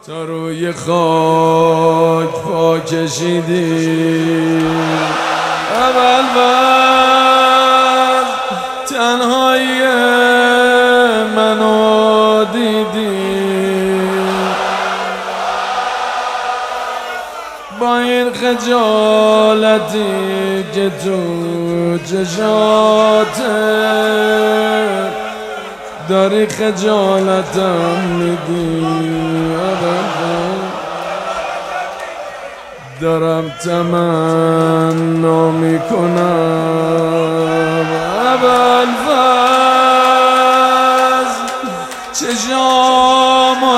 تا روی خاک پا کشیدی اول تنهایی منو دیدی، با این خجالتی که تو چشاته داری خجالتم میدی. دارم تمنا میکنم ابوالفضل چشامو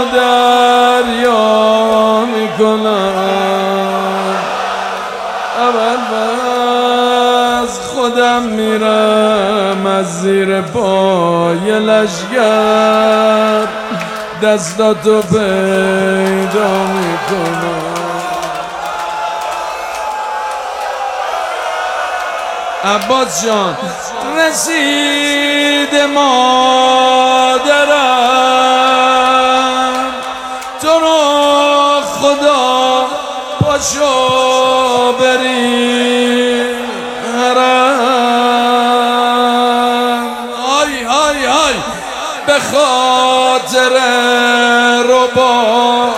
دریا میکنم ابوالفضل خودم میرم از زیر پای لشگر دستاتو پیدا میکنم. عباس جان رسید مادرم، تو رو خدا پاشو بری حرم. آی آی آی به خاطر ربا،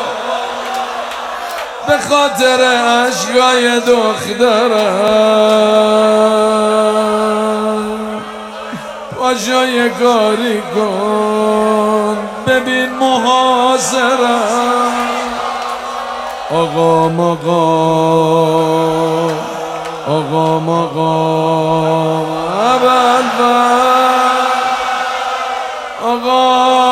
به خاطر عشقای دخترم پاشو یه کاری کن ببین محاصرم. آقا مقام آقا مقام ابوالفضل آقا